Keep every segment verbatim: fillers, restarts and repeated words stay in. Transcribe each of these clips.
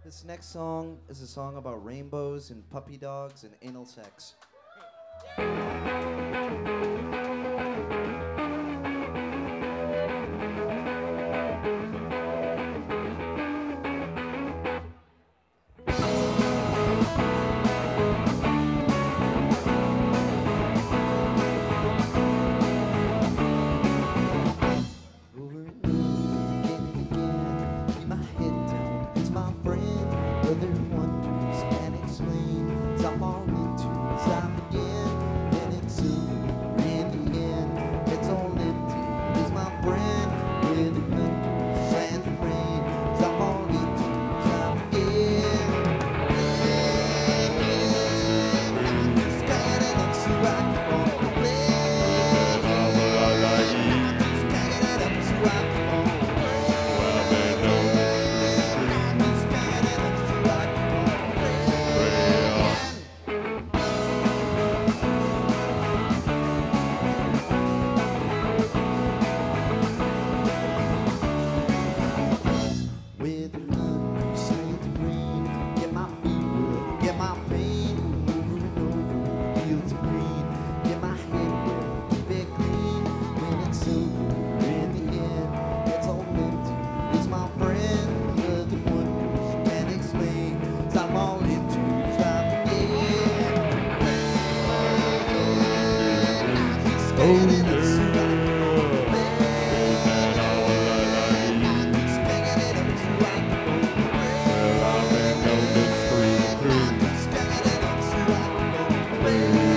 This next song is a song about rainbows and puppy dogs and anal sex. Over and over, again and again, keep my head down against my brain. Whether wonders can explain, as I fall into, as I begin, then it's over in the end. It's all empty, is my brain. With it thunders and the rain, as I fall into, as I begin. I'm just kinda up so I can walk away. I'm just kinda up so I can walk with a hundred shades of green. Get my feet wet, get my pain over and over, fields of green. Get my head wet, keep it clean. When it's over in the end, it's all empty, is my friend. Other wonders can't explain, 'cause I'm all into as I begin. I'm just getting up so I can walk away. I'm just getting up so I can walk away. I'm just getting up so I can walk away.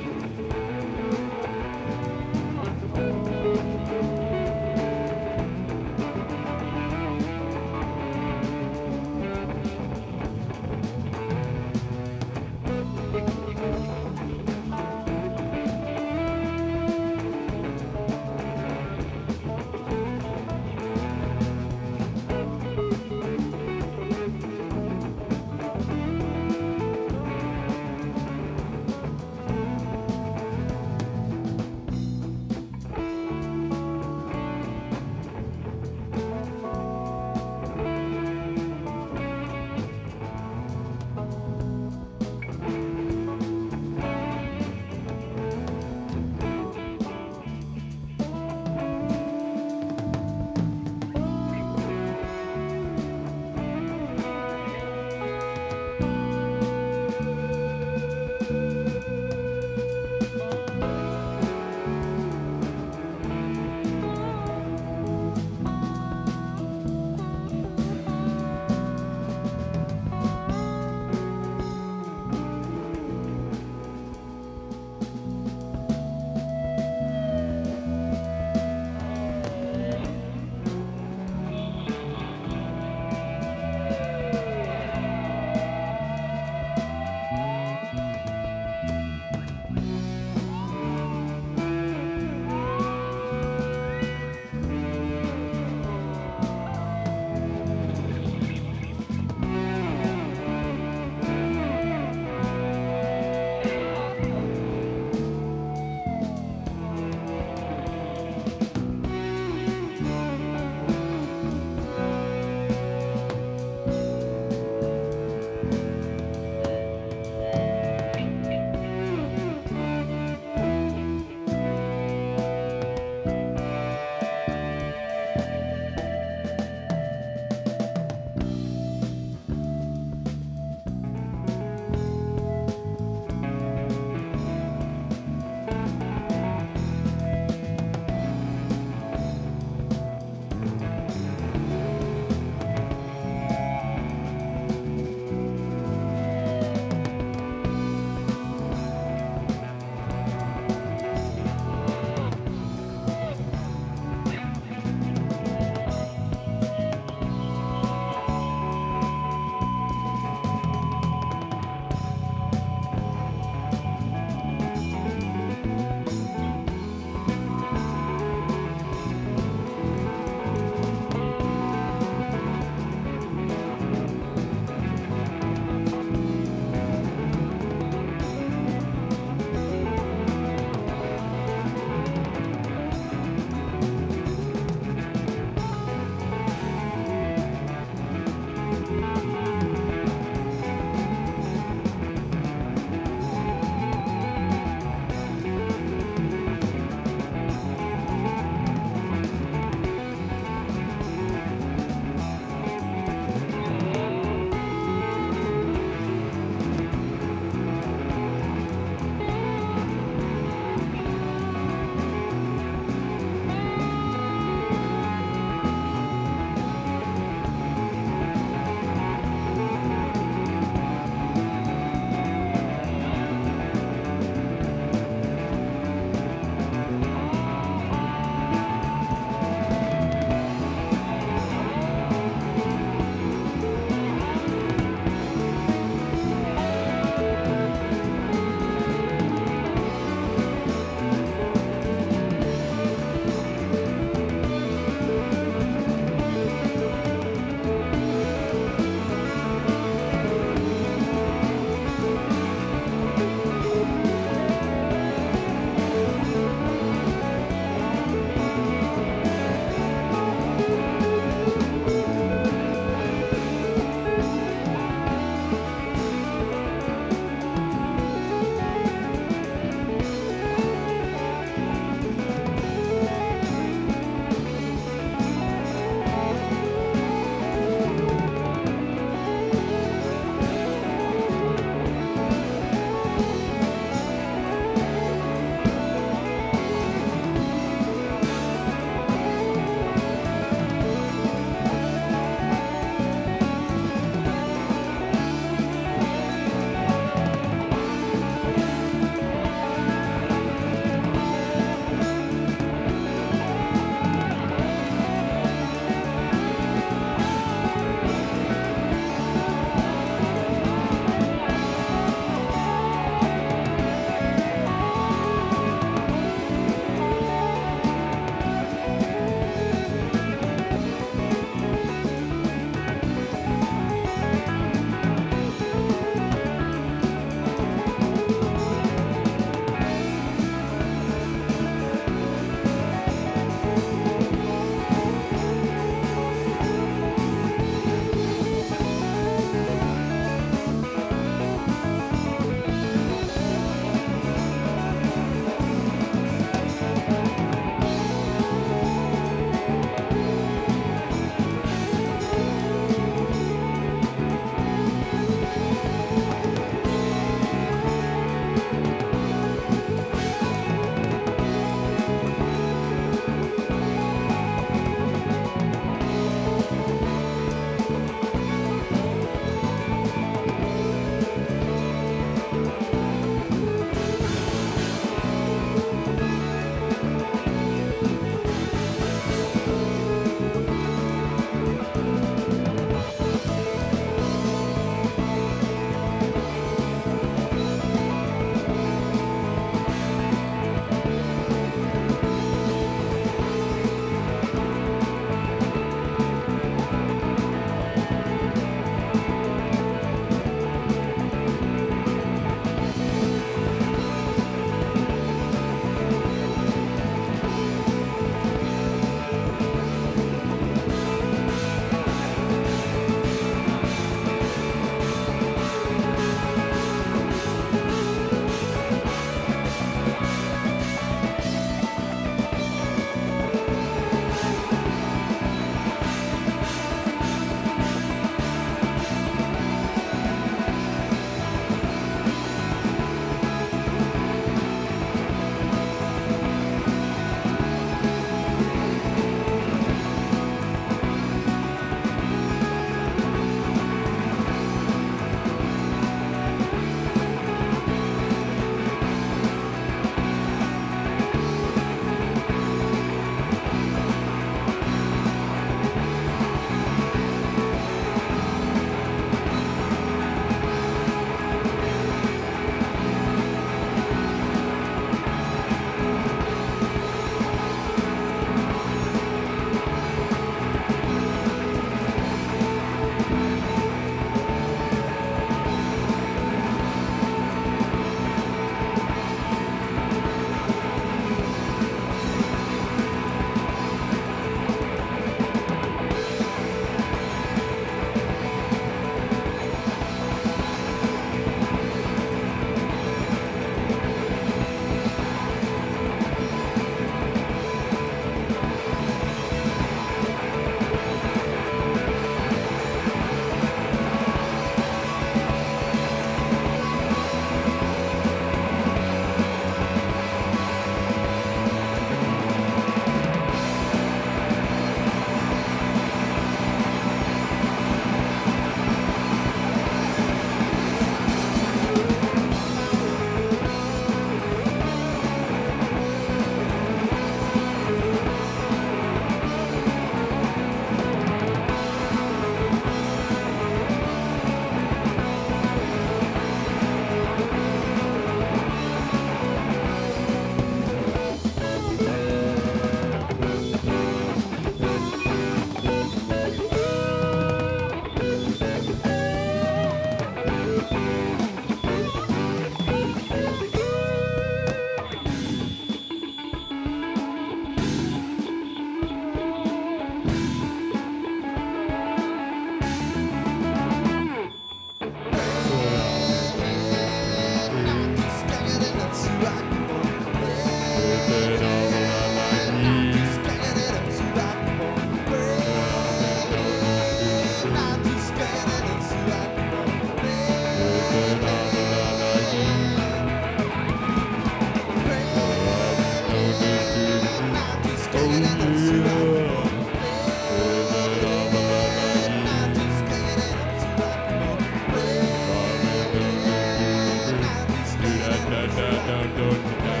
da da da da da.